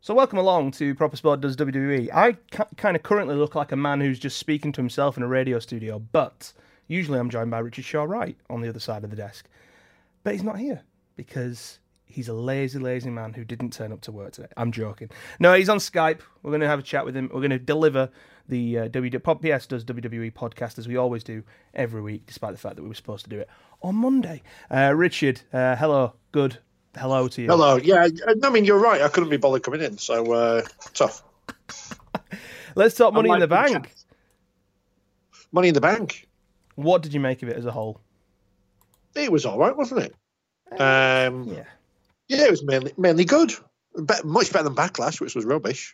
So welcome along to Proper Sport Does WWE. I kind of currently look like a man who's just speaking to himself in a radio studio, but usually I'm joined by Richard Shaw Wright on the other side of the desk. But he's not here because he's a lazy, lazy man who didn't turn up to work today. I'm joking. No, he's on Skype. We're going to have a chat with him. We're going to deliver the PS Does WWE podcast as we always do every week, despite the fact that we were supposed to do it on Monday. Richard, hello. Good. Hello to you. Hello. Yeah, I mean, you're right. I couldn't be bothered coming in, so tough. Let's talk Money in the Bank. Money in the Bank. What did you make of it as a whole? It was all right, wasn't it? Yeah, it was mainly good. Much better than Backlash, which was rubbish.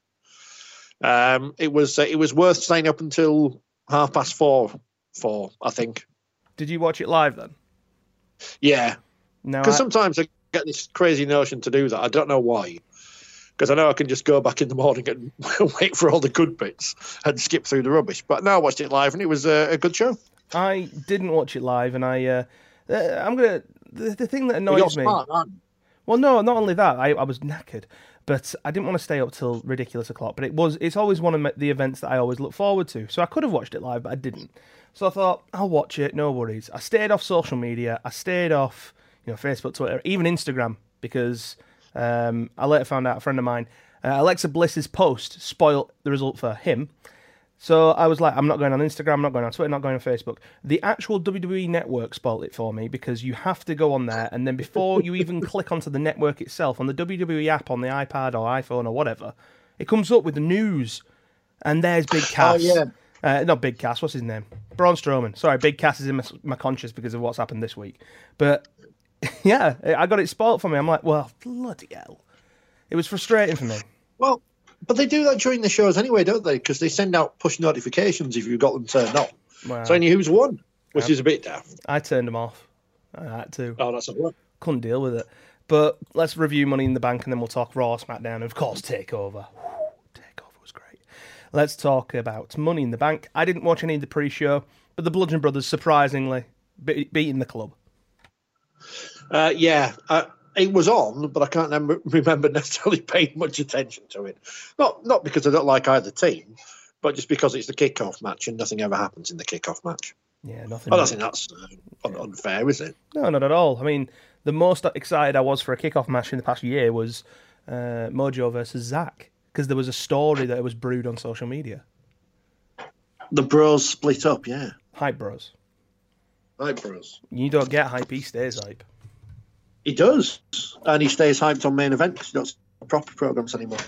It was worth staying up until 4:30, I think. Did you watch it live then? Yeah. No, because sometimes I get this crazy notion to do that. I don't know why. Because I know I can just go back in the morning and wait for all the good bits and skip through the rubbish. But no, I watched it live and it was a good show. I didn't watch it live, and I'm gonna. The thing that annoys me. Smart, aren't you? Well, no, not only that, I was knackered, but I didn't want to stay up till ridiculous o'clock. But it's always one of the events that I always look forward to. So I could have watched it live, but I didn't. So I thought I'll watch it. No worries. I stayed off social media. I stayed off, Facebook, Twitter, even Instagram, because I later found out a friend of mine, Alexa Bliss's post spoiled the result for him. So I was like, I'm not going on Instagram, I'm not going on Twitter, not going on Facebook. The actual WWE network spoiled it for me because you have to go on there, and then before you even click onto the network itself, on the WWE app on the iPad or iPhone or whatever, it comes up with the news, and there's Big Cass. Oh, yeah. Not Big Cass, what's his name? Braun Strowman. Sorry, Big Cass is in my conscious because of what's happened this week. But, yeah, I got it spoiled for me. I'm like, well, bloody hell. It was frustrating for me. Well, but they do that during the shows anyway, don't they? Because they send out push notifications if you've got them turned on. Wow. So I knew who's won, which is a bit daft. I turned them off. I had to. Oh, that's a lot. Couldn't deal with it. But let's review Money in the Bank, and then we'll talk Raw, SmackDown, and of course TakeOver. TakeOver was great. Let's talk about Money in the Bank. I didn't watch any of the pre-show, but the Bludgeon Brothers surprisingly beating the club. It was on, but I can't remember necessarily paying much attention to it. Not because I don't like either team, but just because it's the kickoff match and nothing ever happens in the kickoff match. Yeah, nothing. I don't think that's unfair, is it? No, not at all. I mean, the most excited I was for a kickoff match in the past year was Mojo versus Zack, because there was a story that was brewed on social media. The bros split up, yeah. Hype bros. Hype bros. You don't get hype, he stays hype. He does, and he stays hyped on main event because he don't see proper programs anymore.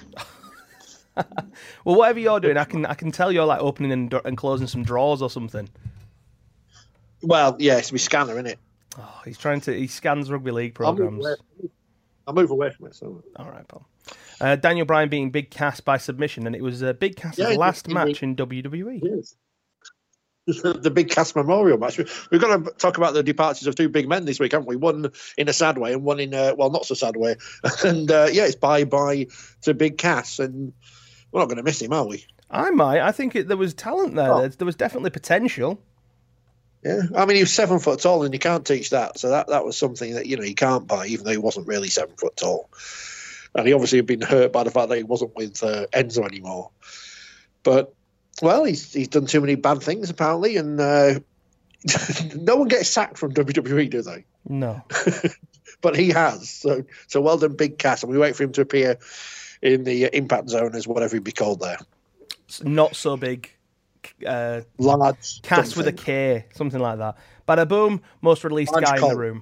Well, whatever you're doing, I can tell you're like opening and closing some drawers or something. Well, yeah, it's my scanner, isn't it? Oh, he scans rugby league programs. I'll move away from it. So. All right, pal. Daniel Bryan beating Big Cass by submission, and it was Big Cass's last match in WWE. Yes. The Big Cass Memorial match. We've got to talk about the departures of two big men this week, haven't we? One in a sad way and one in not so sad way. And it's bye to Big Cass, and we're not going to miss him, are we? I might. I think there was talent there. Oh. There was definitely potential. Yeah, I mean, he was 7 foot tall, and you can't teach that. So that was something that you can't buy, even though he wasn't really 7 foot tall. And he obviously had been hurt by the fact that he wasn't with Enzo anymore. But well, he's done too many bad things apparently, and no one gets sacked from WWE, do they? No, but he has. So well done, Big Cass, and we wait for him to appear in the Impact Zone as whatever he'd be called there. Not so big. Large Cass with a K, something like that. Bada boom, most released guy in the room.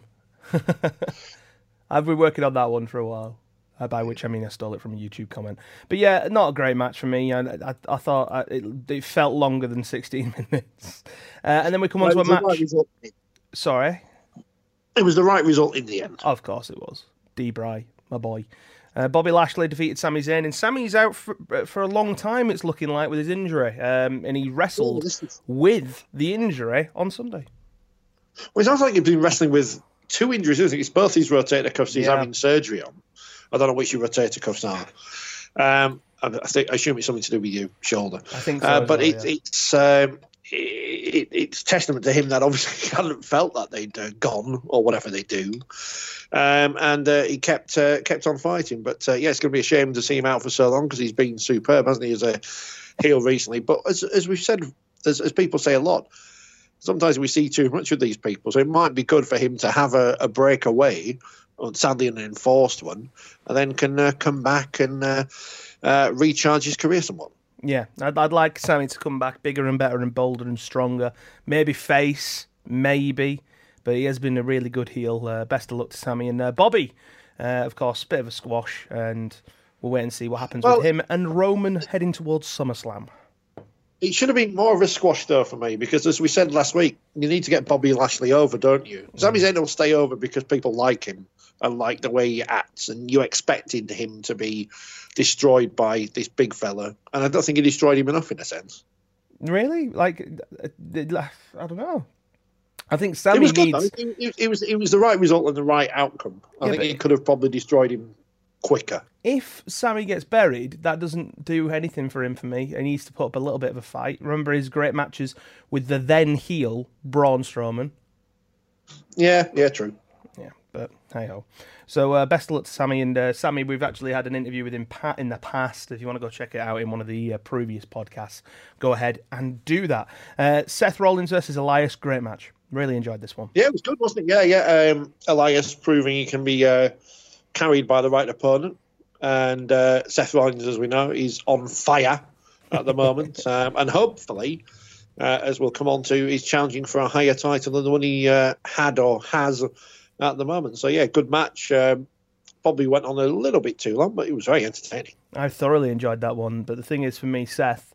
I've been working on that one for a while. By which I mean I stole it from a YouTube comment. But yeah, not a great match for me. I thought it felt longer than 16 minutes. And then we come on to a match. Right. Sorry? It was the right result in the end. Of course it was. D-Bry, my boy. Bobby Lashley defeated Sami Zayn, and Sami's out for a long time, it's looking like, with his injury. And he wrestled with the injury on Sunday. Well, it sounds like he's been wrestling with two injuries, isn't it? It's both his rotator cuffs he's having surgery on. I don't know which your rotator cuffs are. I assume it's something to do with your shoulder. I think so. But it's testament to him that obviously he hadn't felt that they'd gone or whatever they do, and he kept on fighting. But yeah, it's going to be a shame to see him out for so long because he's been superb, hasn't he, as a heel recently? But as we've said, as people say a lot, sometimes we see too much of these people, so it might be good for him to have a breakaway, or sadly an enforced one, and then can come back and recharge his career somewhat. Yeah, I'd like Sammy to come back bigger and better and bolder and stronger. Maybe face, maybe, but he has been a really good heel. Best of luck to Sammy. And Bobby, of course, bit of a squash, and we'll wait and see what happens with him and Roman heading towards SummerSlam. It should have been more of a squash, though, for me, because as we said last week, you need to get Bobby Lashley over, don't you? Sami Zayn will stay over because people like him and like the way he acts, and you expected him to be destroyed by this big fella, and I don't think he destroyed him enough in a sense. Really? Like, I don't know. I think Sammy needs... It was the right result and the right outcome. I think he could have probably destroyed him quicker. If Sammy gets buried, that doesn't do anything for him for me. He needs to put up a little bit of a fight. Remember his great matches with the then heel Braun Strowman. Yeah, true. Yeah, but hey-ho. So best of luck to Sammy. And Sammy, we've actually had an interview with him in the past. If you want to go check it out in one of the previous podcasts, go ahead and do that. Seth Rollins versus Elias, great match. Really enjoyed this one. Yeah, it was good, wasn't it? Yeah. Elias proving he can be carried by the right opponent. And Seth Rollins, as we know, is on fire at the moment. And hopefully, as we'll come on to, he's challenging for a higher title than the one he had or has at the moment. So, yeah, good match. Probably went on a little bit too long, but it was very entertaining. I thoroughly enjoyed that one. But the thing is, for me, Seth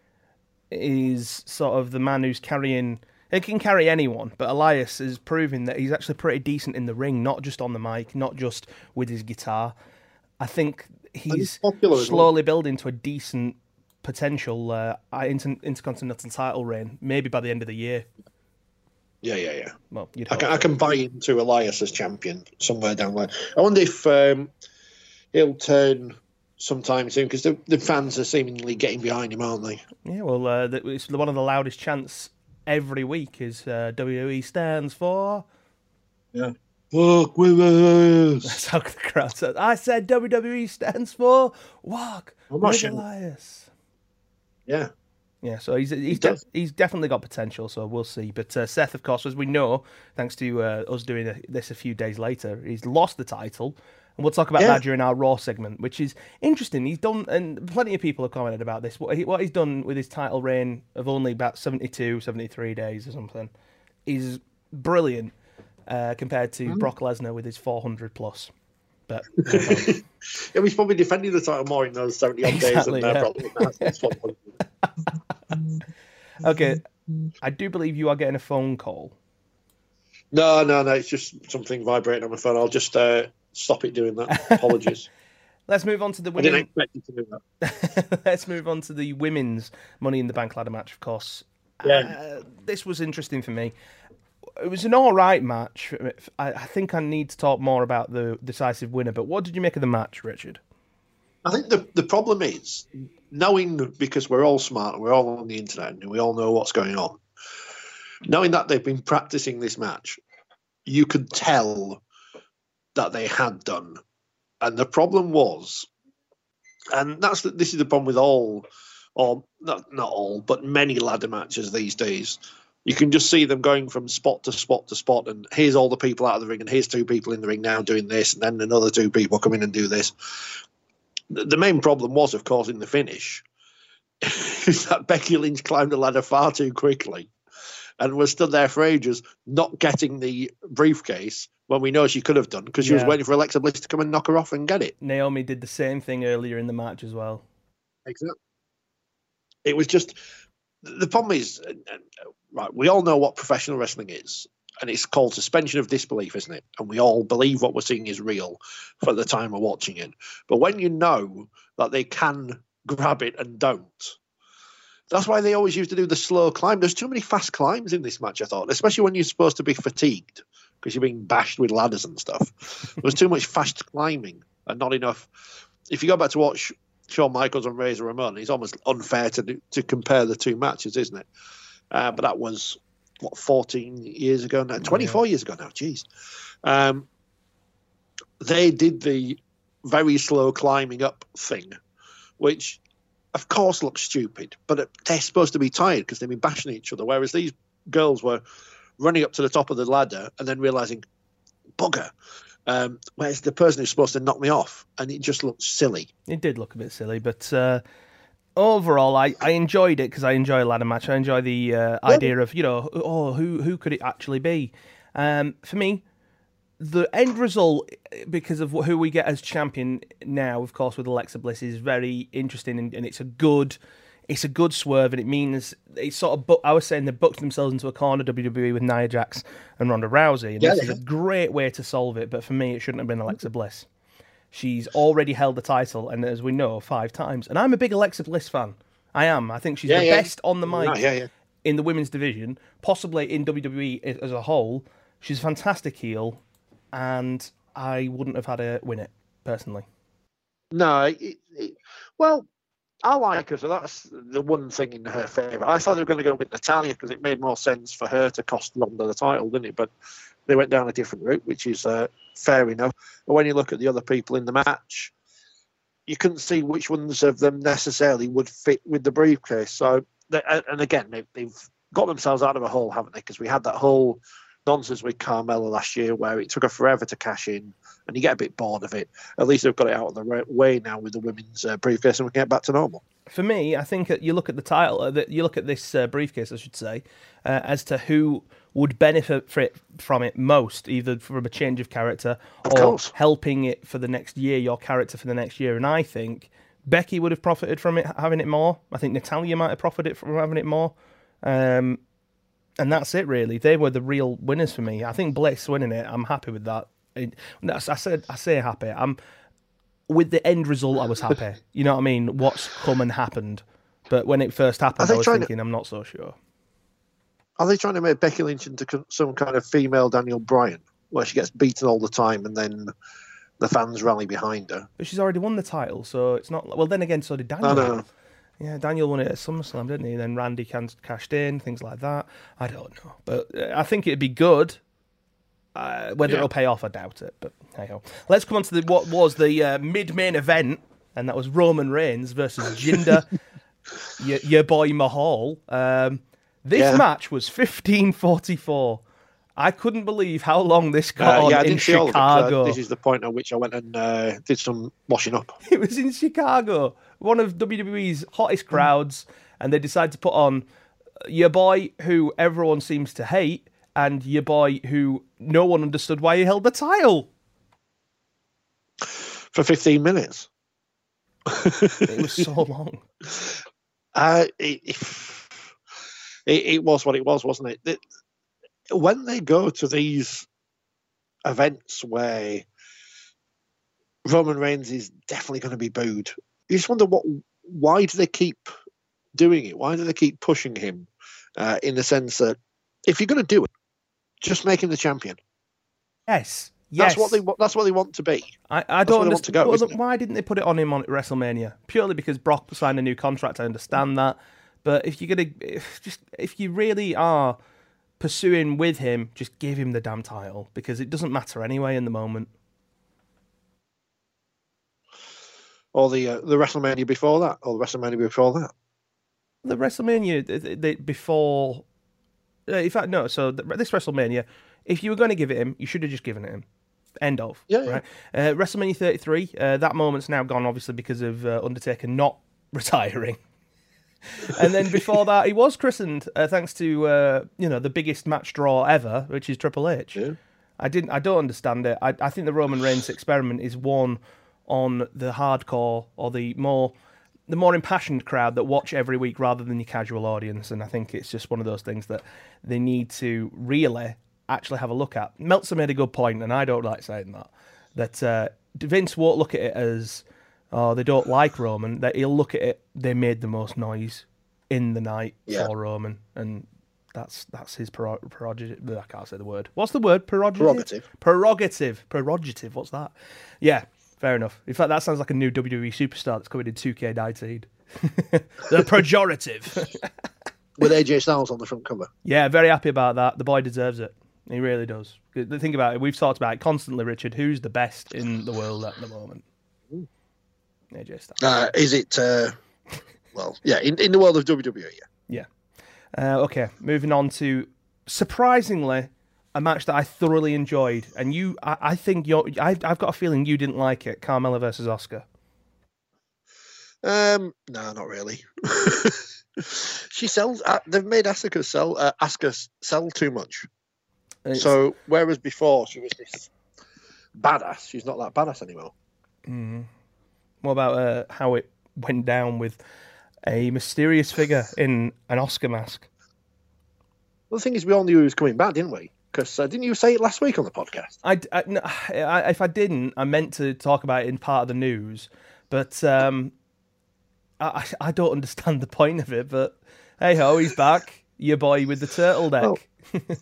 is sort of the man who's carrying... He can carry anyone, but Elias is proving that he's actually pretty decent in the ring, not just on the mic, not just with his guitar. I think he's slowly building to a decent potential intercontinental title reign, maybe by the end of the year. Yeah. Well, I can buy into Elias as champion somewhere down there. I wonder if he'll turn sometime soon, because the fans are seemingly getting behind him, aren't they? Yeah, well, it's one of the loudest chants every week is WWE stands for... Yeah. Walk with us. That's how the crowd says. I said WWE stands for Walk with Elias. Yeah. Yeah, so he's definitely got potential, so we'll see. But Seth, of course, as we know, thanks to us doing this a few days later, he's lost the title. And we'll talk about that during our Raw segment, which is interesting. He's done, and plenty of people have commented about this, what he's done with his title reign of only about 72, 73 days or something is brilliant. Compared to Brock Lesnar with his 400 plus. But he's probably defending the title more in those 70 odd days than Brock Lesnar. Okay, I do believe you are getting a phone call. No, it's just something vibrating on my phone. I'll just stop it doing that. Apologies. Let's move on to the women. I didn't expect you to do that. Let's move on to the women's Money in the Bank ladder match, of course. Yeah. This was interesting for me. It was an all right match. I think I need to talk more about the decisive winner, but what did you make of the match, Richard? I think the problem is, knowing, because we're all smart and we're all on the internet and we all know what's going on, knowing that they've been practicing this match, you could tell that they had done. And the problem was, and this is the problem with all, or not all, but many ladder matches these days. You can just see them going from spot to spot to spot, and here's all the people out of the ring, and here's two people in the ring now doing this, and then another two people come in and do this. The main problem was, of course, in the finish, is that Becky Lynch climbed the ladder far too quickly and was stood there for ages, not getting the briefcase when we know she could have done, because she was waiting for Alexa Bliss to come and knock her off and get it. Naomi did the same thing earlier in the match as well. Exactly. It was just... The problem is, right, we all know what professional wrestling is, and it's called suspension of disbelief, isn't it? And we all believe what we're seeing is real for the time we're watching it. But when you know that they can grab it and don't, that's why they always used to do the slow climb. There's too many fast climbs in this match, I thought, especially when you're supposed to be fatigued because you're being bashed with ladders and stuff. There was too much fast climbing and not enough. If you go back to watch Shawn Michaels and Razor Ramon, it's almost unfair to compare the two matches, isn't it? but that was, 14 years ago now? 24 years ago now, jeez. They did the very slow climbing up thing, which, of course, looks stupid, but they're supposed to be tired because they've been bashing each other, whereas these girls were running up to the top of the ladder and then realising, bugger, where's the person who's supposed to knock me off? And it just looked silly. It did look a bit silly, but overall, I enjoyed it because I enjoy a ladder match. I enjoy the idea of, who could it actually be? For me, the end result, because of who we get as champion now, of course, with Alexa Bliss, is very interesting, and it's a good swerve, and it means it's sort of. I was saying they booked themselves into a corner, WWE, with Nia Jax and Ronda Rousey, and this is a great way to solve it. But for me, it shouldn't have been Alexa Bliss. She's already held the title, and as we know, 5 times. And I'm a big Alexa Bliss fan. I am. I think she's the best on the mic in the women's division, possibly in WWE as a whole. She's a fantastic heel, and I wouldn't have had her win it, personally. No, well, I like her, so that's the one thing in her favour. I thought they were going to go with Natalya because it made more sense for her to cost Ronda the title, didn't it? But they went down a different route, which is fair enough. But when you look at the other people in the match, you couldn't see which ones of them necessarily would fit with the briefcase. So, and again, they've got themselves out of a hole, haven't they? Because we had that whole nonsense with Carmella last year where it took her forever to cash in, and you get a bit bored of it. At least they've got it out of the way now with the women's briefcase, and we can get back to normal. For me, I think you look at the title, you look at this briefcase, I should say, as to who would benefit from it most, either from a change of character or helping it for the next year, your character for the next year. And I think Becky would have profited from it, having it more. I think Natalya might have profited from having it more. And that's it, really. They were the real winners for me. I think Bliss winning it, I'm happy with that. I say happy. With the end result, I was happy. You know what I mean? What's come and happened. But when it first happened, I was thinking, I'm not so sure. Are they trying to make Becky Lynch into some kind of female Daniel Bryan, where she gets beaten all the time and then the fans rally behind her? But she's already won the title, so it's not... Well, then again, so did Daniel. No. Yeah, Daniel won it at SummerSlam, didn't he? Then Randy cashed in, things like that. I don't know. But I think it'd be good. Whether it'll pay off, I doubt it. But hey-ho. Let's come on to what was the mid-main event, and that was Roman Reigns versus Jinder, your boy Mahal. This match was 15:44. I couldn't believe how long this got on in Chicago. This is the point at which I went and did some washing up. It was in Chicago, one of WWE's hottest crowds, and they decided to put on your boy who everyone seems to hate and your boy who no one understood why he held the title. For 15 minutes. It was so long. It was what it was, wasn't it? When they go to these events where Roman Reigns is definitely going to be booed, you just wonder why do they keep doing it? Why do they keep pushing him? In the sense that if you're going to do it, just make him the champion. Yes. That's what they want to be. I don't understand. Why didn't they put it on him on WrestleMania? Purely because Brock signed a new contract. I understand that, but if you really are pursuing with him, just give him the damn title, because it doesn't matter anyway in the moment. Or the WrestleMania before that, or the WrestleMania before that. The WrestleMania before, in fact, no. So this WrestleMania, if you were going to give it him, you should have just given it him. End of. Yeah. Right. WrestleMania 33. That moment's now gone, obviously, because of Undertaker not retiring. And then before that, he was christened thanks to the biggest match draw ever, which is Triple H. Yeah. I don't understand it. I think the Roman Reigns experiment is one on the hardcore or the more impassioned crowd that watch every week rather than your casual audience. And I think it's just one of those things that they need to really actually have a look at. Meltzer made a good point, and I don't like saying that Vince won't look at it as, oh, they don't like Roman. That he'll look at it, they made the most noise in the night for Roman, and that's his prerogative. I can't say the word. What's the word? Prerogative. What's that? Yeah, fair enough. In fact, that sounds like a new WWE superstar that's coming in 2K19. The pejorative. with AJ Styles on the front cover. Yeah, very happy about that. The boy deserves it. He really does. Think about it. We've talked about it constantly, Richard. Who's the best in the world at the moment? AJ Styles. Is it? Well, yeah, in the world of WWE, yeah. Okay, moving on to surprisingly a match that I thoroughly enjoyed, and I think I've got a feeling you didn't like it. Carmella versus Asuka. No, not really. She sells. They've made Asuka sell too much. So whereas before she was this badass, she's not that badass anymore. Mm-hmm. What about how it went down with a mysterious figure in an Oscar mask? Well, the thing is, we all knew he was coming back, didn't we? Because didn't you say it last week on the podcast? If I didn't, I meant to talk about it in part of the news, but I don't understand the point of it. But hey ho, he's back, your boy with the turtleneck. Well,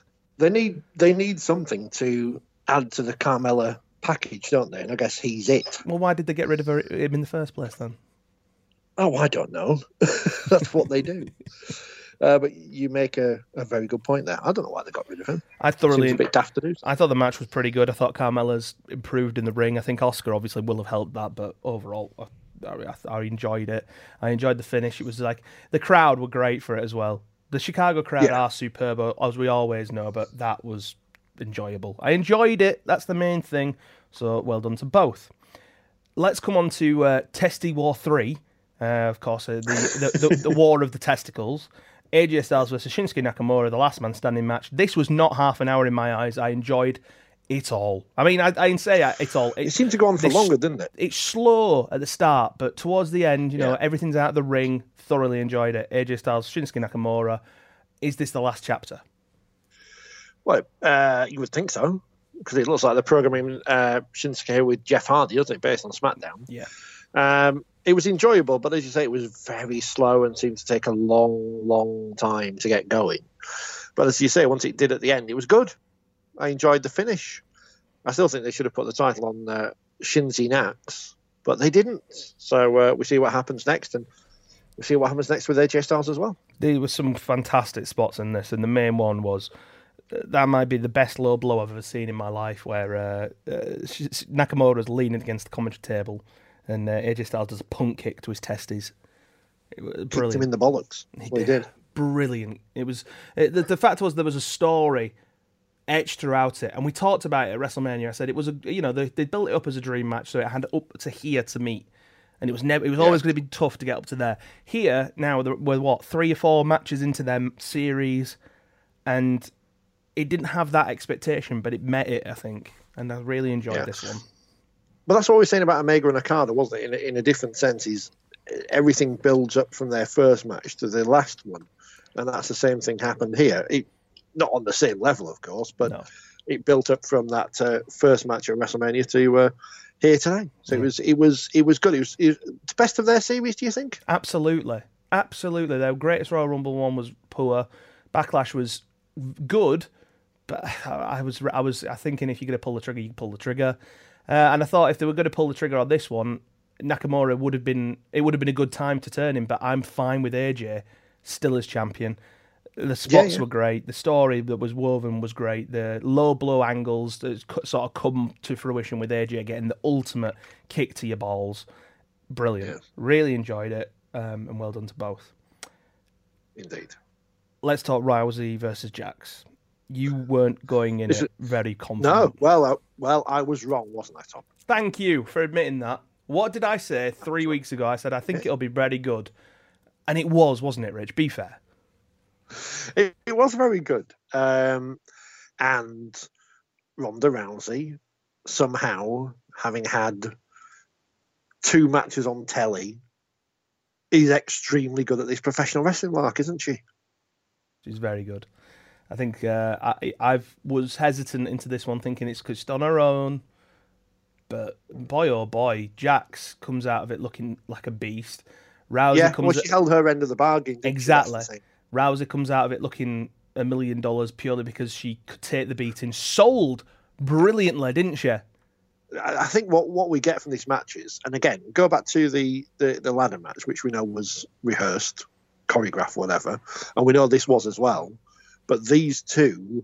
they need something to add to the Carmella package, don't they? And I guess he's it. Well, why did they get rid of him in the first place then? Oh, I don't know. That's what they do. But you make a very good point there. I don't know why they got rid of him. Seems a bit daft to do. I thought the match was pretty good. I thought Carmella's improved in the ring. I think Asuka obviously will have helped that, but overall, I enjoyed it. I enjoyed the finish. It was like the crowd were great for it as well. The Chicago crowd are superb, as we always know, but that was enjoyable. I enjoyed it. That's the main thing. So well done to both. Let's come on to Testy War 3. Of course, the War of the Testicles. AJ Styles versus Shinsuke Nakamura, the last man standing match. This was not half an hour in my eyes. I enjoyed it all. I mean, I can say it all. It seemed to go on for longer, didn't it? It's slow at the start, but towards the end, you know, everything's out of the ring. Thoroughly enjoyed it. AJ Styles, Shinsuke Nakamura. Is this the last chapter? Well, you would think so, because it looks like they're programming Shinsuke with Jeff Hardy, doesn't it, based on SmackDown? Yeah. It was enjoyable, but as you say, it was very slow and seemed to take a long, long time to get going. But as you say, once it did at the end, it was good. I enjoyed the finish. I still think they should have put the title on Shinzy Nax, but they didn't. So we see what happens next, and we see what happens next with AJ Styles as well. There were some fantastic spots in this, and the main one was that might be the best low blow I've ever seen in my life, where Nakamura's leaning against the commentary table, and AJ Styles does a punt kick to his testes. It was brilliant. Kicked him in the bollocks. He did. Brilliant. It was the fact was there was a story etched throughout it, and we talked about it at WrestleMania. I said it was they built it up as a dream match, so it had up to here to meet, and it was always going to be tough to get up to there. Here now we're 3 or 4 matches into their series, and it didn't have that expectation, but it met it, I think, and I really enjoyed this one. But that's what we were saying about Omega and Okada, wasn't it? In a different sense, is everything builds up from their first match to the last one, and that's the same thing happened here. Not on the same level, of course, but it built up from that first match at WrestleMania to here today. So it was good. It was the best of their series. Do you think? Absolutely. Their greatest Royal Rumble one was poor. Backlash was good, but I was thinking if you're going to pull the trigger, you can pull the trigger. And I thought if they were going to pull the trigger on this one, Nakamura would have been a good time to turn him. But I'm fine with AJ still as champion. The spots were great. The story that was woven was great. The low blow angles that sort of come to fruition with AJ getting the ultimate kick to your balls. Brilliant. Yeah. Really enjoyed it, and well done to both. Indeed. Let's talk Rousey versus Jax. You weren't going in it very confident. No, well, I was wrong, wasn't I, Tom? Thank you for admitting that. What did I say 3 weeks ago? I said, I think it'll be very good. And it was, wasn't it, Rich? Be fair. It was very good. And Ronda Rousey, somehow, having had 2 matches on telly, is extremely good at this professional wrestling work, isn't she? She's very good. I think I was hesitant into this one, thinking it's just on her own. But boy, oh boy, Jax comes out of it looking like a beast. Rousey she held her end of the bargain. Exactly. Rousey comes out of it looking $1 million purely because she could take the beating. Sold brilliantly, didn't she? I think what we get from these matches, and again, go back to the ladder match, which we know was rehearsed choreographed, whatever. And we know this was as well. But these two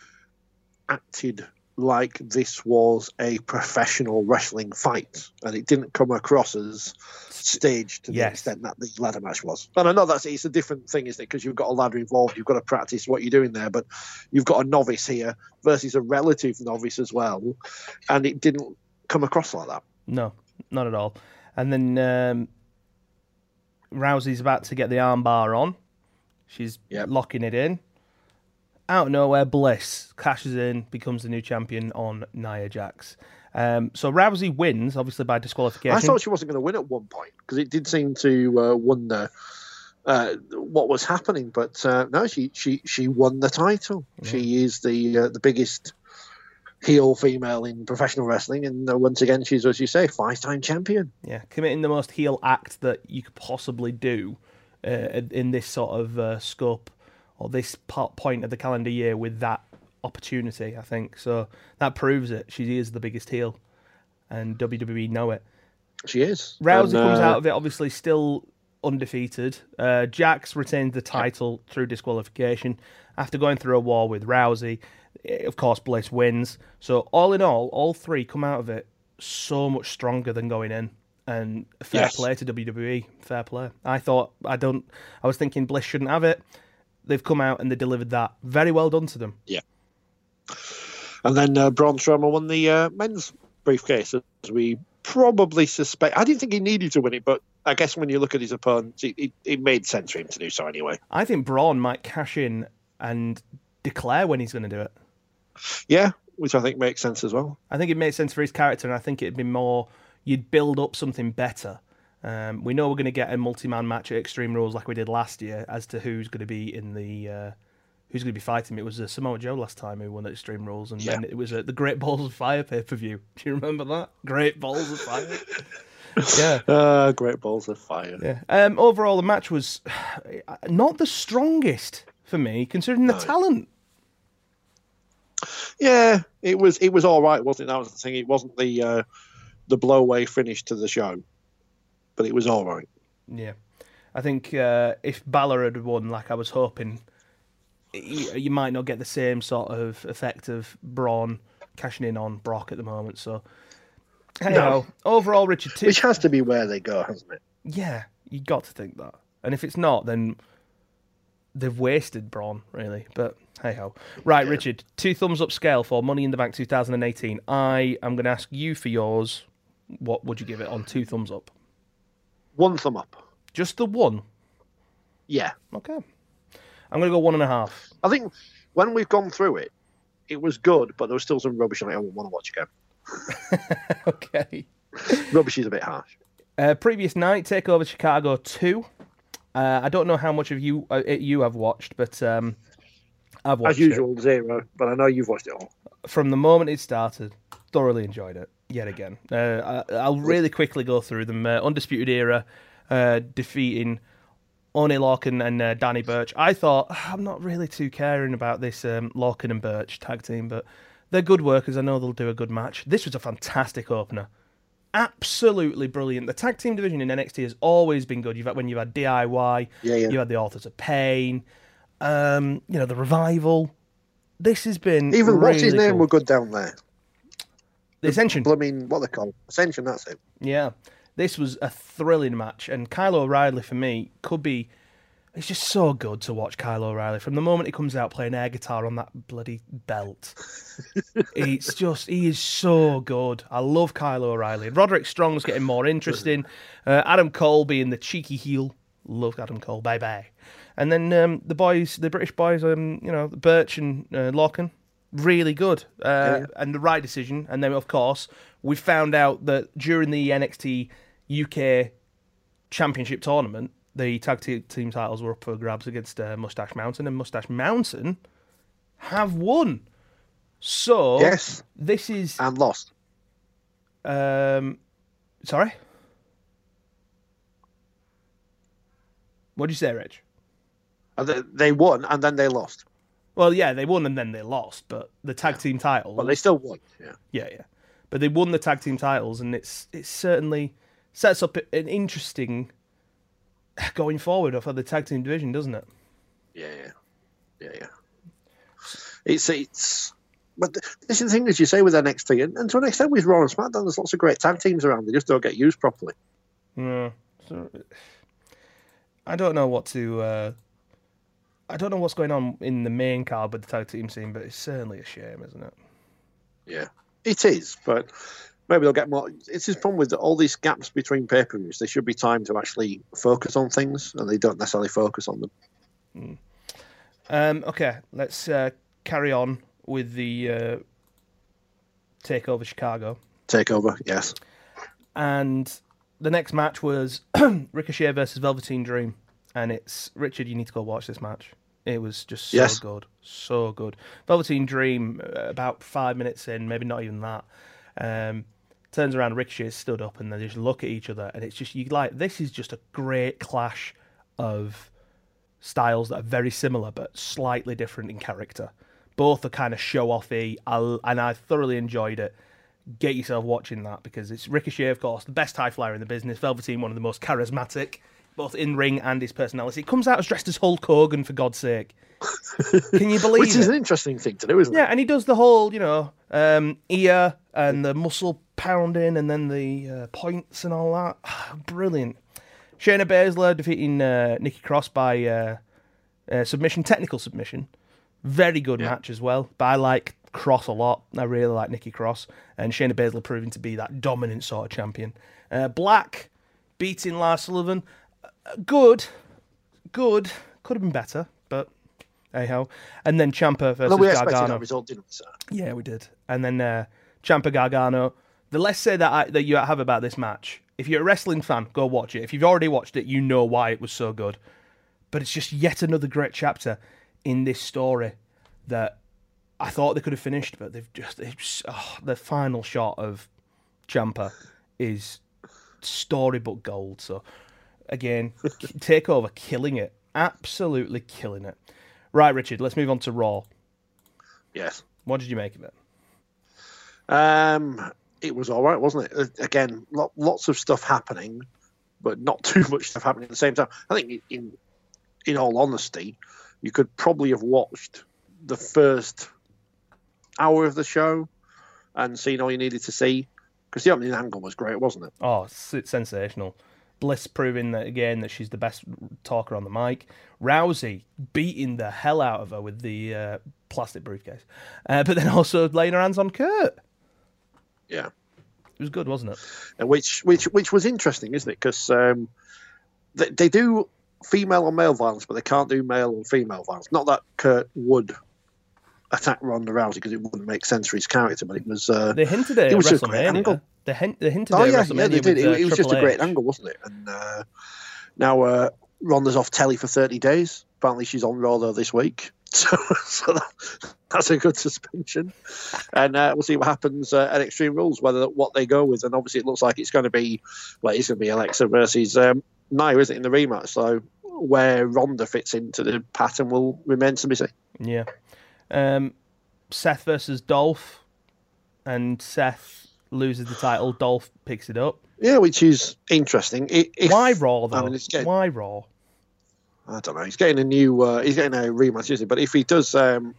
acted like this was a professional wrestling fight, and it didn't come across as staged to the extent that the ladder match was. And I know it's a different thing, isn't it? Because you've got a ladder involved, you've got to practice what you're doing there, but you've got a novice here versus a relative novice as well, and it didn't come across like that. No, not at all. And then Rousey's about to get the armbar on. She's locking it in. Out of nowhere, Bliss cashes in, becomes the new champion on Nia Jax. So Rousey wins, obviously by disqualification. I thought she wasn't going to win at one point because it did seem to wonder what was happening. But no, she won the title. Yeah. She is the biggest heel female in professional wrestling, and once again, she's, as you say, 5-time champion. Yeah, committing the most heel act that you could possibly do in this sort of scope. Or this point of the calendar year with that opportunity, I think. So that proves it. She is the biggest heel, and WWE know it. She is. Rousey comes out of it, obviously still undefeated. Jax retains the title through disqualification after going through a war with Rousey. Of course, Bliss wins. So all in all three come out of it so much stronger than going in. And fair play to WWE. Fair play. I was thinking Bliss shouldn't have it. They've come out and they delivered that. Very well done to them. Yeah. And then Braun Strowman won the men's briefcase, as we probably suspect. I didn't think he needed to win it, but I guess when you look at his opponents, it made sense for him to do so anyway. I think Braun might cash in and declare when he's going to do it. Yeah, which I think makes sense as well. I think it makes sense for his character, and I think it'd be more, you'd build up something better. We know we're going to get a multi-man match at Extreme Rules like we did last year as to who's going to be in the who's going to be fighting. It was Samoa Joe last time who won at Extreme Rules, and then it was the Great Balls of Fire pay-per-view. Do you remember that? Great Balls of Fire. Yeah. Great Balls of Fire. Yeah. Overall, the match was not the strongest for me, considering the talent. Yeah, it was all right, wasn't it? That was the thing. It wasn't the blow-away finish to the show. But it was all right. Yeah. I think if Balor had won like I was hoping, you might not get the same sort of effect of Braun cashing in on Brock at the moment. So, anyhow, overall, Richard... Which has to be where they go, hasn't it? Yeah, you got to think that. And if it's not, then they've wasted Braun, really. But, hey-ho. Right, Richard, 2 thumbs up scale for Money in the Bank 2018. I am going to ask you for yours. What would you give it on 2 thumbs up? 1 thumb up. Just the 1? Yeah. Okay. I'm going to go 1.5. I think when we've gone through it, it was good, but there was still some rubbish on it I wouldn't want to watch again. Okay. Rubbish is a bit harsh. Previous night, TakeOver Chicago 2. I don't know how much of you have watched, but I've watched as usual, 0, but I know you've watched it all. From the moment it started, thoroughly enjoyed it. Yet again. I'll really quickly go through them. Undisputed Era defeating Oney Lorcan and Danny Burch. I thought, I'm not really too caring about this Lorcan and Burch tag team, but they're good workers. I know they'll do a good match. This was a fantastic opener. Absolutely brilliant. The tag team division in NXT has always been good. When you've had DIY, you had the Authors of Pain, the Revival. This has been even really what's his name cool. were good down there. The Ascension. I mean, what they call it? Ascension, that's it. Yeah. This was a thrilling match, and Kyle O'Reilly, for me, could be... It's just so good to watch Kyle O'Reilly. From the moment he comes out playing air guitar on that bloody belt, it's just... He is so good. I love Kyle O'Reilly. Roderick Strong's getting more interesting. Adam Cole being the cheeky heel. Love Adam Cole. Bye-bye. And then the British boys, Burch and Lorcan. Really good, and the right decision. And then, of course, we found out that during the NXT UK Championship tournament, the tag team titles were up for grabs against Mustache Mountain, and Mustache Mountain have won. So, this is... And lost. Sorry? What did you say, Rich? They won, and then they lost. Well, yeah, they won and then they lost, but the tag team titles... But they still won, Yeah. But they won the tag team titles, and it certainly sets up an interesting going forward for the tag team division, doesn't it? Yeah. It's. But this is the thing, as you say, with NXT, and to an extent with Raw and SmackDown, there's lots of great tag teams around. They just don't get used properly. Yeah. So, I don't know what to. I don't know what's going on in the main card with the tag team scene, but it's certainly a shame, isn't it? Yeah, it is. But maybe they'll get more. It's his problem with all these gaps between pay-per-views. There should be time to actually focus on things, and they don't necessarily focus on them. Okay, let's carry on with the Takeover Chicago. Takeover, yes. And the next match was Ricochet versus Velveteen Dream. And it's, Richard, you need to go watch this match. It was just so good. So good. Velveteen Dream, about 5 minutes in, maybe not even that, turns around, Ricochet stood up, and they just look at each other. And it's just, this is just a great clash of styles that are very similar, but slightly different in character. Both are kind of show-offy, and I thoroughly enjoyed it. Get yourself watching that, because it's Ricochet, of course, the best high flyer in the business. Velveteen, one of the most charismatic, both in ring and his personality. He comes out as dressed as Hulk Hogan, for God's sake. Can you believe it? Which is an interesting thing to do, isn't it? Yeah, and he does the whole, ear and the muscle pounding, and then the points and all that. Brilliant. Shayna Baszler defeating Nikki Cross by submission, technical submission. Very good match as well. But I like Cross a lot. I really like Nikki Cross. And Shayna Baszler proving to be that dominant sort of champion. Black beating Lars Sullivan. Good. Could have been better, but hey-ho. And then Ciampa versus we expected Gargano. that result, didn't we, sir? Yeah, we did. And then Ciampa Gargano. The less say that you have about this match, if you're a wrestling fan, go watch it. If you've already watched it, you know why it was so good. But it's just yet another great chapter in this story that I thought they could have finished, but the final shot of Ciampa is storybook gold. So again, Takeover killing it, absolutely killing it. Right, Richard, let's move on to Raw. Yes. What did you make of it? It was all right, wasn't it? Again, lots of stuff happening, but not too much stuff happening at the same time. I think, in all honesty, you could probably have watched the first hour of the show and seen all you needed to see, because the opening angle was great, wasn't it? Oh, it's sensational. Bliss proving that again that she's the best talker on the mic. Rousey beating the hell out of her with the plastic briefcase, but then also laying her hands on Kurt. Yeah, it was good, wasn't it? And which was interesting, isn't it? Because they do female on male violence, but they can't do male on female violence. Not that Kurt would attack Ronda Rousey, because it wouldn't make sense for his character, but it was. They hinted at it at WrestleMania. They hinted at WrestleMania. Yeah, they did. It was just a great H. angle, wasn't it? And now Ronda's off telly for 30 days. Apparently, she's on Raw this week, so that's a good suspension. And we'll see what happens at Extreme Rules, what they go with. And obviously, it looks like it's going to be Alexa versus Nia, isn't it, in the rematch? So where Ronda fits into the pattern will remain to be seen. Yeah. Seth versus Dolph, and Seth loses the title. Dolph picks it up. Yeah, which is interesting. Why Raw though? I mean, why Raw? I don't know. He's getting a new. He's getting a rematch, isn't he? But if he does move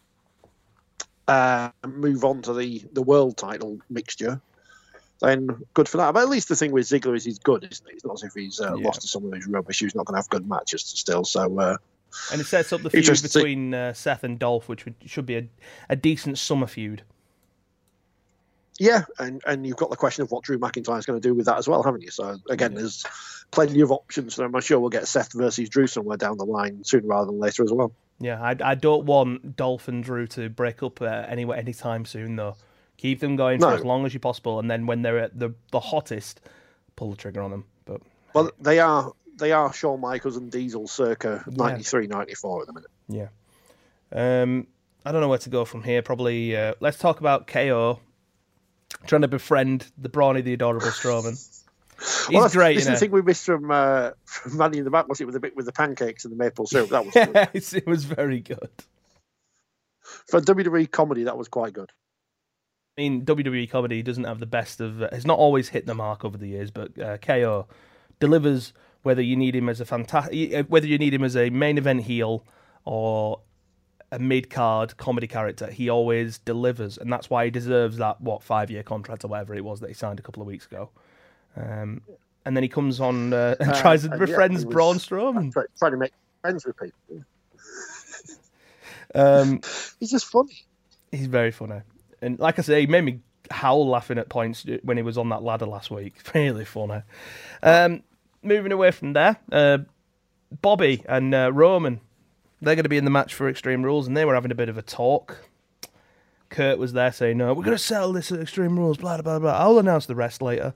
on to the world title mixture, then good for that. But at least the thing with Ziggler is he's good, isn't he? It's not as if he's lost to someone who's rubbish. He's not going to have good matches still. So. And it sets up the feud between Seth and Dolph, which should be a decent summer feud. Yeah, and you've got the question of what Drew McIntyre's going to do with that as well, haven't you? So, again, there's plenty of options for them. I'm sure we'll get Seth versus Drew somewhere down the line sooner rather than later as well. Yeah, I don't want Dolph and Drew to break up anytime soon, though. Keep them going for as long as you possible, and then when they're at the hottest, pull the trigger on them. Well, they are Shawn Michaels and Diesel circa 93, 94 at the minute. Yeah. I don't know where to go from here. Probably let's talk about KO trying to befriend the brawny, the adorable Strowman. He's great. This is the thing we missed from Money in the Bank, was it, with the pancakes and the maple syrup? That was good. It was very good. For WWE comedy, that was quite good. I mean, WWE comedy doesn't have the best of... it's not always hit the mark over the years, but KO delivers whether you need him as whether you need him as a main event heel or a mid-card comedy character, he always delivers, and that's why he deserves that 5-year contract or whatever it was that he signed a couple of weeks ago. And then he comes on and tries to befriends Braun Strowman. Trying to make friends with people. He's just funny. He's very funny. And like I say, he made me howl laughing at points when he was on that ladder last week. Really funny. Moving away from there, Bobby and Roman, they're going to be in the match for Extreme Rules, and they were having a bit of a talk. Kurt was there saying, no, we're going to settle this at Extreme Rules, blah, blah, blah. I'll announce the rest later.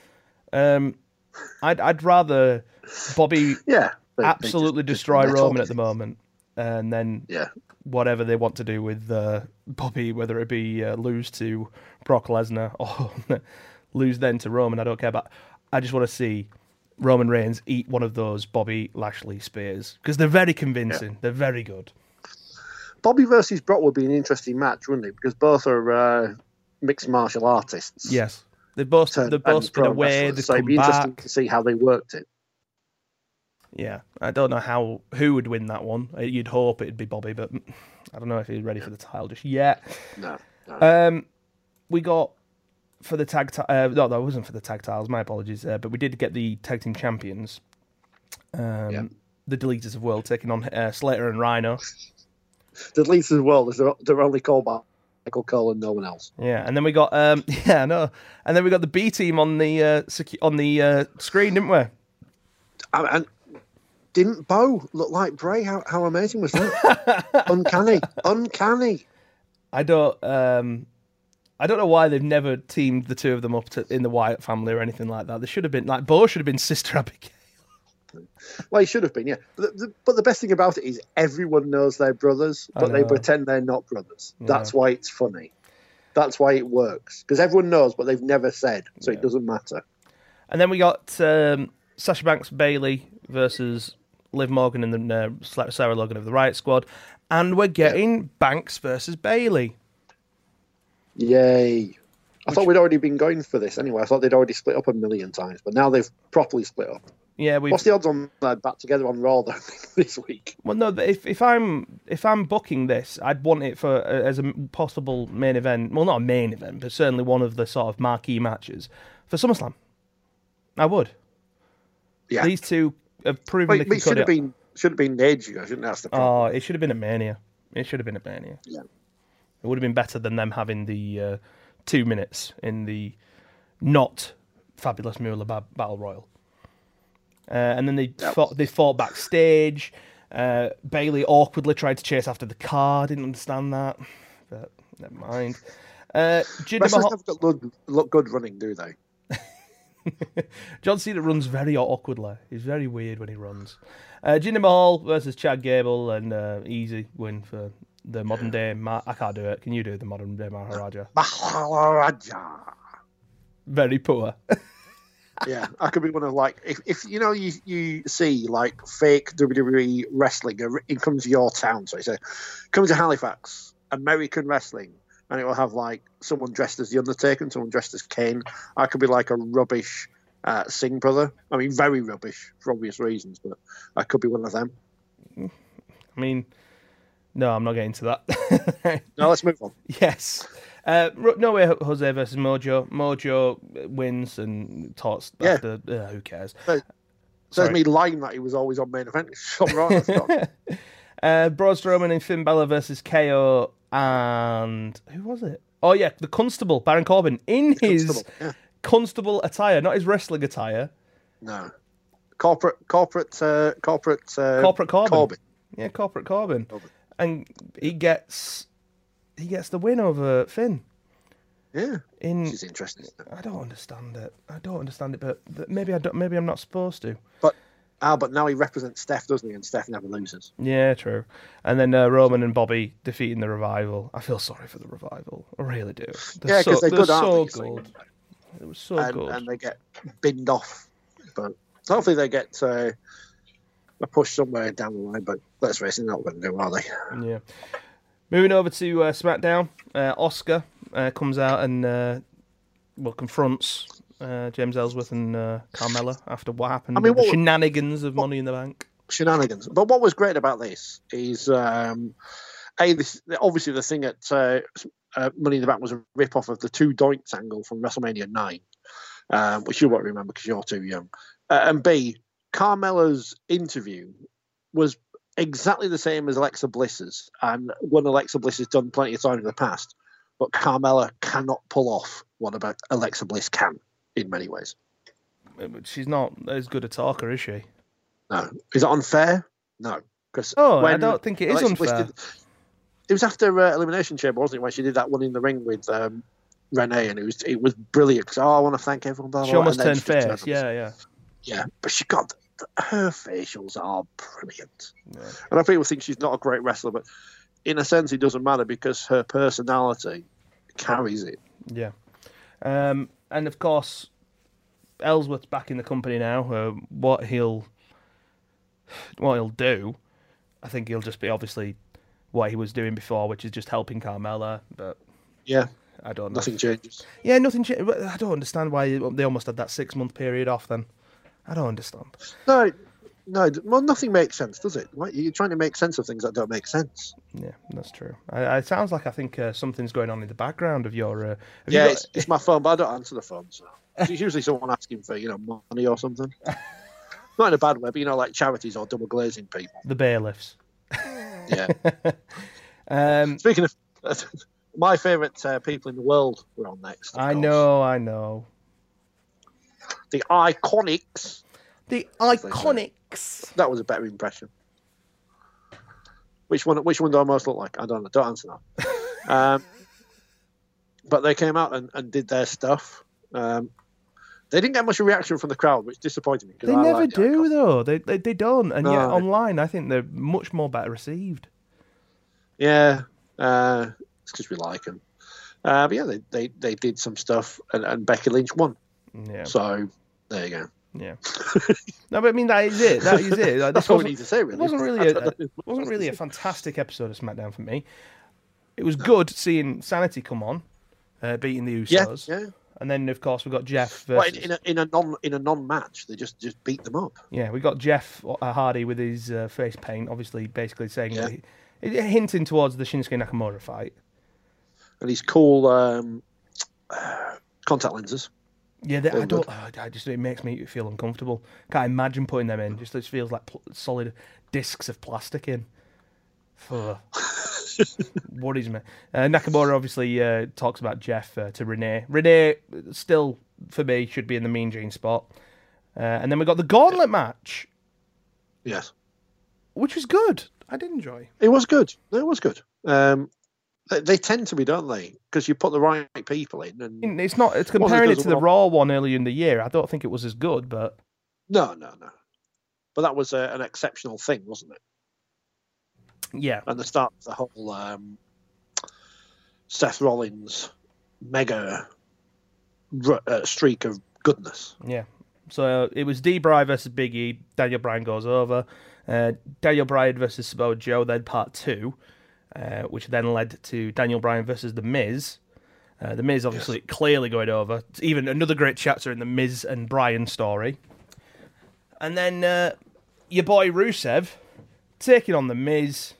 I'd rather Bobby absolutely destroy Roman at the moment, and then whatever they want to do with Bobby, whether it be lose to Brock Lesnar or lose then to Roman, I don't care. But I just want to see Roman Reigns eat one of those Bobby Lashley spears, because they're very convincing. They're very good. Bobby versus Brock would be an interesting match, wouldn't it? Because both are mixed martial artists. Yes. They've both been away. So it'd be interesting to see how they worked it. Yeah, I don't know who would win that one. You'd hope it'd be Bobby, but I don't know if he's ready for the title just yet. No. We got for the tag. No, that wasn't for the tag titles. My apologies. But we did get the tag team champions. The Deleters of World taking on Slater and Rhino. The Deleters of World, they're only called by Michael Cole and no one else. Yeah, and then we got and then we got the B team on the screen, didn't we? And didn't Bo look like Bray? How amazing was that? Uncanny. I don't know why they've never teamed the two of them up in the Wyatt family or anything like that. They should have been Bo should have been Sister Abigail. Well, he should have been, yeah. But the best thing about it is everyone knows they're brothers, but they pretend they're not brothers. Yeah. That's why it's funny. That's why it works. Because everyone knows, but they've never said, so it doesn't matter. And then we got Sasha Banks Bayley versus Liv Morgan and then Sarah Logan of the Riot Squad. And we're getting Banks versus Bayley. Yay. I thought we'd already been going for this anyway. I thought they'd already split up a million times, but now they've properly split up. Yeah, what's the odds on back together on Raw though, this week? Well, no, if I'm booking this, I'd want it for as a possible main event. Well, not a main event, but certainly one of the sort of marquee matches for SummerSlam. I would. Yeah, these two have proven they can cut it. Should have been ages ago, shouldn't that's the problem. Oh, it should have been at Mania. Yeah, it would have been better than them having the 2 minutes in the not fabulous Moolah Battle Royal. And then they fought backstage. Bayley awkwardly tried to chase after the car. Didn't understand that, but never mind. Wrestlers never look good running, do they? John Cena runs very awkwardly. He's very weird when he runs. Jinder Mahal versus Chad Gable, and easy win for the modern day. I can't do it. Can you do the modern day Maharaja? Maharaja. Very poor. Yeah, I could be one of if you see like fake WWE wrestling, it comes to your town, so you say, come to Halifax, American wrestling, and it will have like someone dressed as The Undertaker and someone dressed as Kane. I could be like a rubbish Singh brother. I mean, very rubbish for obvious reasons, but I could be one of them. I mean, no, I'm not getting to that. No, let's move on. Yes. No Way Jose versus Mojo. Mojo wins and talks after. Who cares? There's me lying that he was always on main event. I'm right. Braun Strowman and Finn Balor versus KO and who was it? Oh yeah, the Constable Baron Corbin in his Constable attire, not his wrestling attire. No, corporate Corbin. Yeah, corporate Corbin. And he gets the win over Finn. Yeah, which is interesting. I don't understand it. But maybe I'm not supposed to. But now he represents Steph, doesn't he? And Steph never loses. Yeah, true. And then Roman and Bobby defeating the Revival. I feel sorry for the Revival. I really do. Because they're good, aren't they? Good. It was so good. And they get binned off. But hopefully they get a push somewhere down the line. But let's face it, they're not going to do, are they? Yeah. Moving over to SmackDown, Oscar comes out and confronts James Ellsworth and Carmella after what happened. I mean, the shenanigans of Money in the Bank. Shenanigans. But what was great about this is, obviously the thing at Money in the Bank was a rip-off of the two Doinks angle from WrestleMania 9, which you won't remember because you're too young. And B, Carmella's interview was exactly the same as Alexa Bliss's, and one Alexa Bliss has done plenty of time in the past, but Carmella cannot pull off what about Alexa Bliss can in many ways. She's not as good a talker, is she? No. Is it unfair? No. I don't think it is Alexa unfair. It was after Elimination Chamber, wasn't it, when she did that one in the ring with Renee, and it was brilliant. Because I want to thank everyone. Blah, blah, she almost and then turned face. Yeah. But she got her facials are brilliant, Yeah. and I people think she's not a great wrestler, but in a sense, it doesn't matter because her personality carries it. Yeah. And of course, Ellsworth's back in the company now. What he'll do, I think he'll just be obviously what he was doing before, which is just helping Carmella. But yeah, I don't know. Nothing changes. Yeah, nothing changes. I don't understand why they almost had that 6-month period off then. I don't understand. No. Well, nothing makes sense, does it? You're trying to make sense of things that don't make sense. Yeah, that's true. It sounds like I think something's going on in the background of your. It's my phone, but I don't answer the phone. So it's usually someone asking for money or something. Not in a bad way, but like charities or double glazing people. The bailiffs. Yeah. Speaking of, my favourite people in the world were on next. I know. The Iconics. The Iconics. That was a better impression. Which one do I most look like? I don't know. Don't answer that. But they came out and did their stuff. They didn't get much of a reaction from the crowd, which disappointed me. They never do, though. They don't. And yet online, I think they're much more better received. Yeah. It's because we like them. But yeah, they did some stuff, and Becky Lynch won. Yeah. So there you go. Yeah. No, but I mean that is it. Like, that's all we need to say. Really, it wasn't really a fantastic episode of SmackDown for me. It was good seeing Sanity come on, beating the Usos. Yeah. And then of course we got Jeff versus... in a non-match. They just beat them up. Yeah, we got Jeff Hardy with his face paint, obviously, basically saying that hinting towards the Shinsuke Nakamura fight. And his cool contact lenses. Yeah, it makes me feel uncomfortable. Can't imagine putting them in. It feels like solid discs of plastic in. Worries me. Nakamura obviously talks about Jeff to Renee. Renee still, for me, should be in the Mean Gene spot. And then we got the Gauntlet match. Yes. Which was good. I did enjoy. It was good. They tend to be, don't they? Because you put the right people in. And it's not. It's comparing it to the Raw one earlier in the year. I don't think it was as good, but no. But that was an exceptional thing, wasn't it? Yeah. And the start of the whole Seth Rollins mega streak of goodness. Yeah. So it was D-Bry versus Big E. Daniel Bryan goes over. Daniel Bryan versus Samoa Joe. Then part 2. Which then led to Daniel Bryan versus The Miz. The Miz obviously clearly going over. It's even another great chapter in the Miz and Bryan story. And then your boy Rusev taking on The Miz.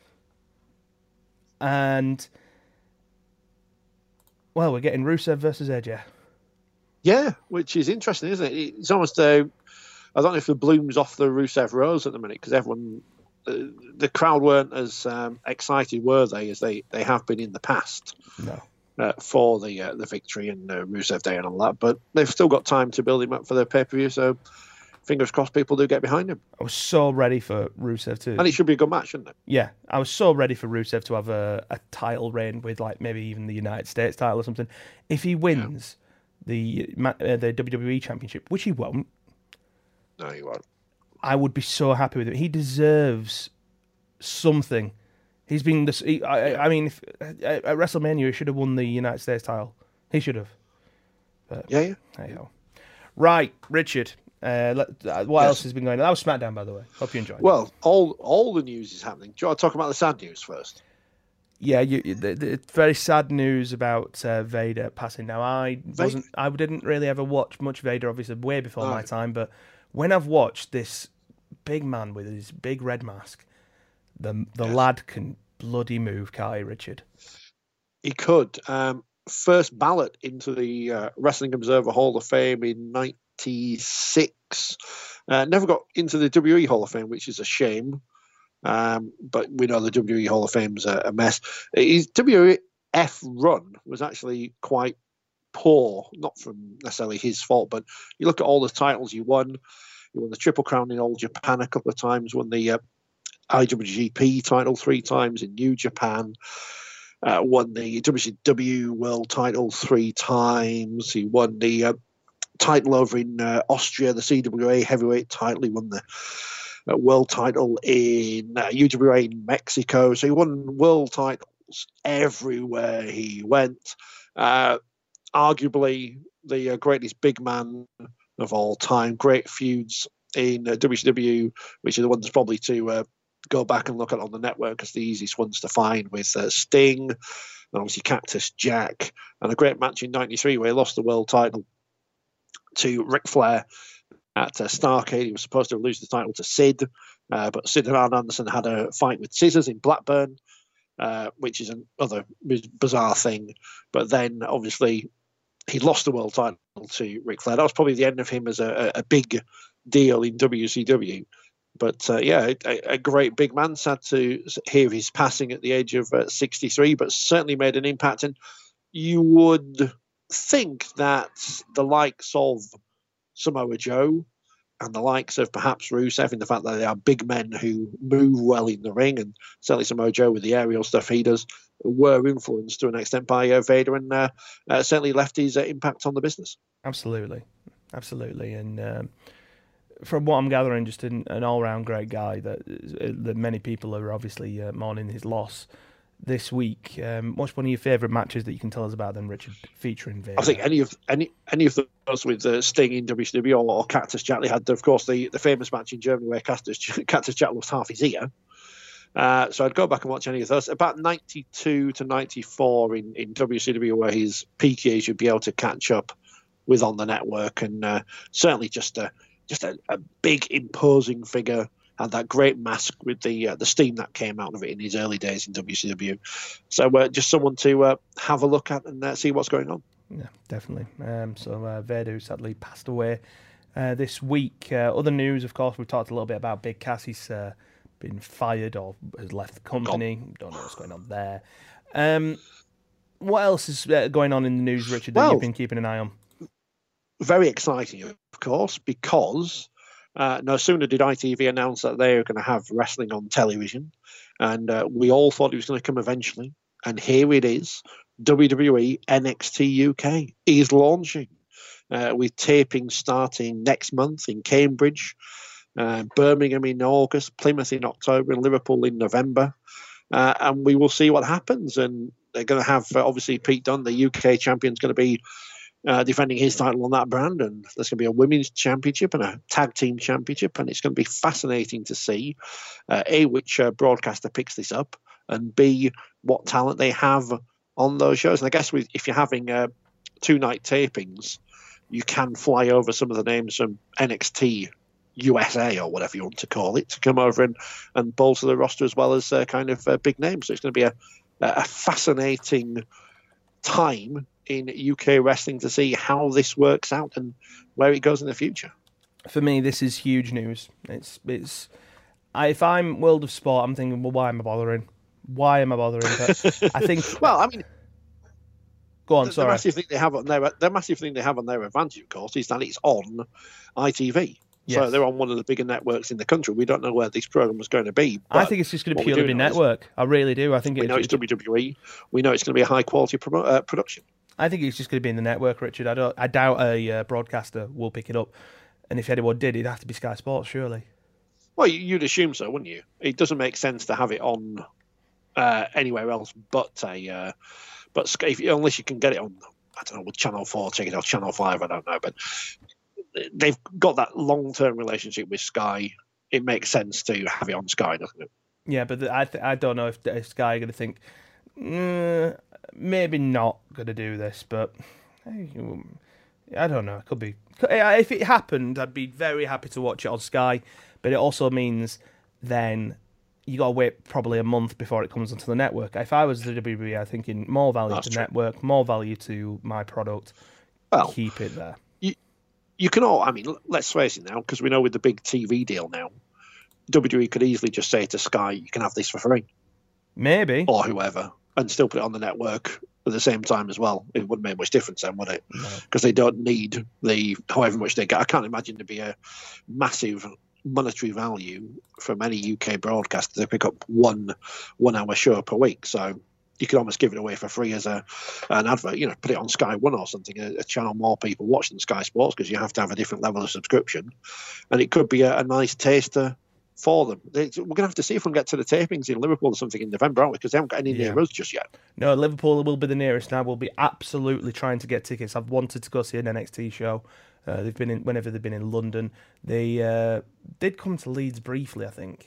And, well, we're getting Rusev versus AJ. Yeah, which is interesting, isn't it? It's almost I don't know if the bloom's off the Rusev rose at the minute because everyone... the crowd weren't as excited, were they, as they have been in the past? No. For the victory and Rusev Day and all that, but they've still got time to build him up for their pay-per-view, so fingers crossed people do get behind him. I was so ready for Rusev to... And it should be a good match, shouldn't it? Yeah, I was so ready for Rusev to have a title reign with like maybe even the United States title or something. If he wins the WWE Championship, which he won't. No, he won't. I would be so happy with it. He deserves something. He's been this. I mean, at WrestleMania, he should have won the United States title. He should have. But, yeah. Hey ho. Right, Richard. What else has been going on? That was SmackDown, by the way. Hope you enjoyed. Well, all the news is happening. Do you want to talk about the sad news first? Yeah, the very sad news about Vader passing. Now, I didn't really ever watch much Vader, obviously, way before my time. But when I've watched this big man with his big red mask, the lad can bloody move, can't he, Richard? He could. First ballot into the Wrestling Observer Hall of Fame in '96. Never got into the WWE Hall of Fame, which is a shame. But we know the WWE Hall of Fame's a mess. His WWF run was actually quite poor, not from necessarily his fault, but you look at all the titles you won. You won the Triple Crown in All Japan a couple of times, won the IWGP title 3 times in New Japan, won the WCW World title 3 times. He won the title over in Austria, the CWA heavyweight title. He won the world title in UWA in Mexico. So he won world titles everywhere he went. Arguably the greatest big man of all time. Great feuds in WCW, which are the ones probably to go back and look at on the network as the easiest ones to find, with Sting and obviously Cactus Jack, and a great match in '93 where he lost the world title to Ric Flair at Starrcade. He was supposed to lose the title to Sid, but Sid and Arn Anderson had a fight with scissors in Blackburn, which is another bizarre thing. But then, obviously, he lost the world title to Ric Flair. That was probably the end of him as a big deal in WCW. But, a great big man. Sad to hear his passing at the age of 63, but certainly made an impact. And you would think that the likes of Samoa Joe and the likes of perhaps Rusev, in the fact that they are big men who move well in the ring, and certainly Samoa Joe with the aerial stuff he does, were influenced to an extent by Vader, and certainly left his impact on the business. Absolutely. And from what I'm gathering, just an all-round great guy that many people are obviously mourning his loss this week. What's one of your favourite matches that you can tell us about then, Richard, featuring Vader? I think any of those with Sting in WCW or Cactus Jack. They had, of course, the famous match in Germany where Cactus Jack lost half his ear. So I'd go back and watch any of those. About 92 to 94 in WCW, where his peak years you'd be able to catch up with on the network, and certainly just a big imposing figure. Had that great mask with the steam that came out of it in his early days in WCW. So just someone to have a look at and see what's going on. Yeah, definitely. So Vader sadly passed away this week. Other news, of course, we've talked a little bit about Big Cass. He's been fired or has left the company. Don't know what's going on there. What else is going on in the news, Richard, that you've been keeping an eye on? Very exciting, of course, because no sooner did ITV announce that they are going to have wrestling on television, and we all thought it was going to come eventually, and here it is. WWE NXT UK is launching with taping starting next month in Cambridge, Birmingham in August, Plymouth in October, and Liverpool in November, and we will see what happens. And they're going to have obviously Pete Dunne, the UK champion, is going to be defending his title on that brand, and there's going to be a women's championship and a tag team championship, and it's going to be fascinating to see A, which broadcaster picks this up, and B, what talent they have on those shows. And I guess if you're having 2-night tapings, you can fly over some of the names from NXT USA or whatever you want to call it to come over and bolster the roster as well as kind of big names. So it's going to be a fascinating time in UK wrestling to see how this works out and where it goes in the future. For me, this is huge news. If I'm World of Sport, I'm thinking, well, why am I bothering? But I think, well, I mean, go on. Sorry. The massive thing they have on their advantage, of course, is that it's on ITV. Yes. So they're on one of the bigger networks in the country. We don't know where this program was going to be. I think it's just going to purely be network. I really do. I think we know it's WWE. We know it's going to be a high quality production. I think it's just going to be in the network, Richard. I doubt a broadcaster will pick it up. And if anyone did, it'd have to be Sky Sports, surely. Well, you'd assume so, wouldn't you? It doesn't make sense to have it on anywhere else but unless you can get it on, I don't know, with Channel 4, check it out, Channel 5, I don't know. But they've got that long-term relationship with Sky. It makes sense to have it on Sky, doesn't it? Yeah, but I don't know if Sky are going to think, maybe not going to do this, but hey, I don't know. It could be. If it happened, I'd be very happy to watch it on Sky, but it also means then you got to wait probably a month before it comes onto the network. If I was the WWE, I'm thinking more value to network, more value to my product. Well, keep it there. You can all, I mean, let's face it now, because we know with the big TV deal now, WWE could easily just say to Sky, you can have this for free. Maybe. Or whoever, and still put it on the network at the same time as well. It wouldn't make much difference then, would it? Because they don't need the however much they get. I can't imagine there'd be a massive monetary value from any UK broadcaster to pick up one hour show per week. So you could almost give it away for free as an advert, put it on Sky One or something, a channel more people watching Sky Sports, because you have to have a different level of subscription. And it could be a nice taster for them. We're going to have to see if we can get to the tapings in Liverpool or something in November, aren't we? Because they haven't got any near us just yet. No, Liverpool will be the nearest now. We'll be absolutely trying to get tickets. I've wanted to go see an NXT show. They've been in whenever they've been in London. They did come to Leeds briefly, I think.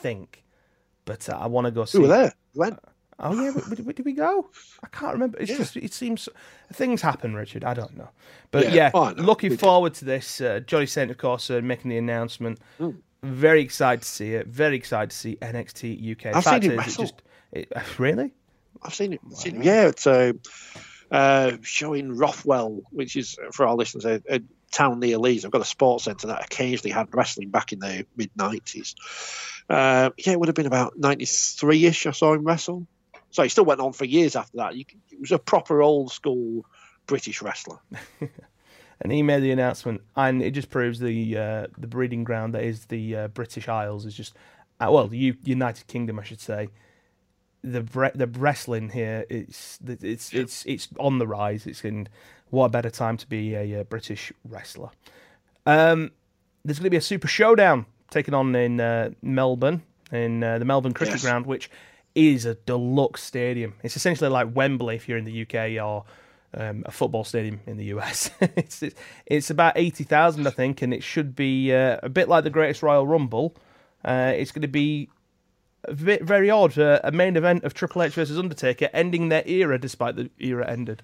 But I want to go see. We were there. When? Oh yeah, did we go? I can't remember. It's just it seems things happen, Richard. I don't know, but looking forward to this. Johnny Saint, of course, making the announcement. Very excited to see it. Very excited to see NXT UK. I've seen it wrestle. Really? I've seen it. It's showing Rothwell, which is for our listeners a town near Leeds. I've got a sports centre that occasionally had wrestling back in the mid-90s. It would have been about 93-ish I saw him wrestle. So he still went on for years after that. He was a proper old-school British wrestler. And he made the announcement, and it just proves the breeding ground that is the British Isles is just, the United Kingdom, I should say. The wrestling here, it's on the rise. What a better time to be a British wrestler. There's going to be a Super Showdown taken on in Melbourne, in the Melbourne Cricket Ground, which is a deluxe stadium. It's essentially like Wembley if you're in the UK, or a football stadium in the US. It's about 80,000, I think, and it should be a bit like the Greatest Royal Rumble. It's going to be very odd. A main event of Triple H versus Undertaker, ending their era despite the era ended.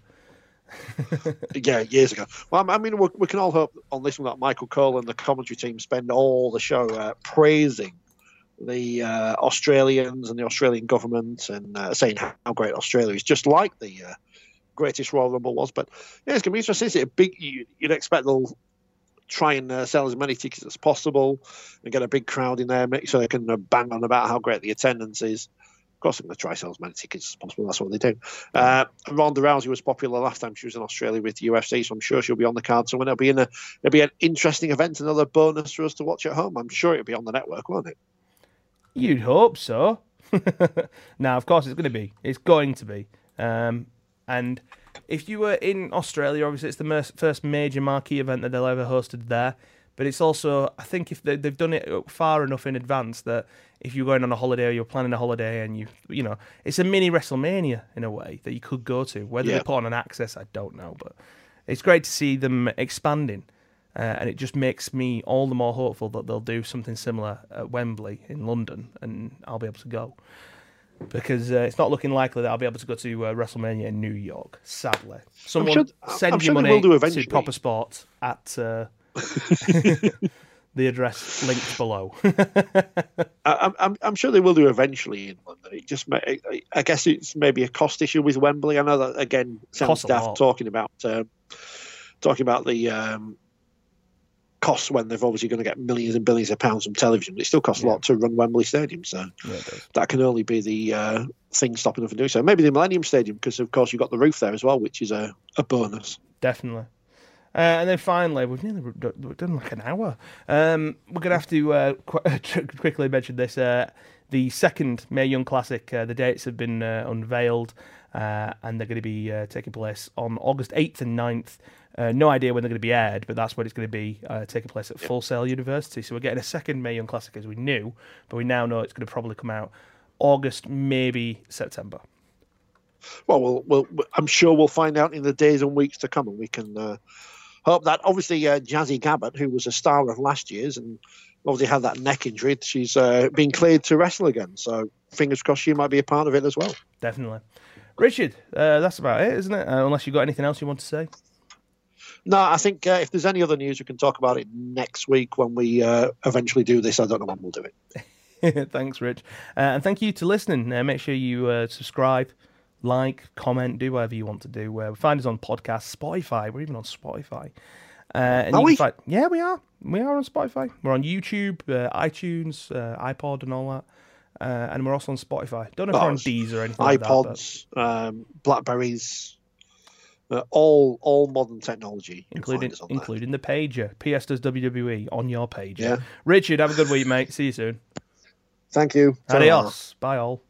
Years ago. Well, I mean, we can all hope on this one that Michael Cole and the commentary team spend all the show praising the Australians and the Australian government and saying how great Australia is, just like the Greatest Royal Rumble was. But it's going to be interesting. Is it a big? You'd expect they'll try and sell as many tickets as possible and get a big crowd in there, so they can bang on about how great the attendance is. Of course, they're going to try to sell as many tickets as possible. That's what they do. Ronda Rousey was popular last time she was in Australia with the UFC, so I'm sure she'll be on the card. So it'll be an interesting event, another bonus for us to watch at home. I'm sure it'll be on the network, won't it? You'd hope so. Now, of course, it's going to be. It's going to be. And if you were in Australia, obviously it's the first major marquee event that they'll ever hosted there. But it's also, I think, if they've done it far enough in advance that if you're going on a holiday or you're planning a holiday and it's a mini WrestleMania in a way that you could go to. Whether they put on an access, I don't know. But it's great to see them expanding. And it just makes me all the more hopeful that they'll do something similar at Wembley in London, and I'll be able to go. Because it's not looking likely that I'll be able to go to WrestleMania in New York, sadly. Someone send your money to Proper Sport at the address linked below. I'm sure they will do eventually in London. I guess it's maybe a cost issue with Wembley. I know that, again, sounds daft talking about the costs when they're obviously going to get millions and billions of pounds from television, but it still costs a lot to run Wembley Stadium, so that can only be the thing stopping them from doing so. Maybe the Millennium Stadium, because of course you've got the roof there as well, which is a bonus. Definitely. And then finally, we've done like an hour. We're going to have to quickly mention this. The second Mae Young Classic, the dates have been unveiled, and they're going to be taking place on August 8th and 9th. No idea when they're going to be aired, but that's when it's going to be taking place at Full Sail University. So we're getting a second Mae Young Classic as we knew, but we now know it's going to probably come out August, maybe September. Well, I'm sure we'll find out in the days and weeks to come, and we can hope that. Obviously, Jazzy Gabbert, who was a star of last year's and obviously had that neck injury. She's been cleared to wrestle again. So fingers crossed she might be a part of it as well. Definitely. Richard, that's about it, isn't it? Unless you've got anything else you want to say. No, I think if there's any other news, we can talk about it next week when we eventually do this. I don't know when we'll do it. Thanks, Rich. And thank you to listening. Make sure you subscribe, like, comment, do whatever you want to do. Find us on podcasts, Spotify. We're even on Spotify. And are we? Yeah, we are. We are on Spotify. We're on YouTube, iTunes, iPod, and all that. And we're also on Spotify. Don't know if we're on Deezer or anything like that. iPods, Blackberries, all modern technology. Including the pager. PS does WWE on your pager. Yeah. Richard, have a good week, mate. See you soon. Thank you. Adios. Bye all.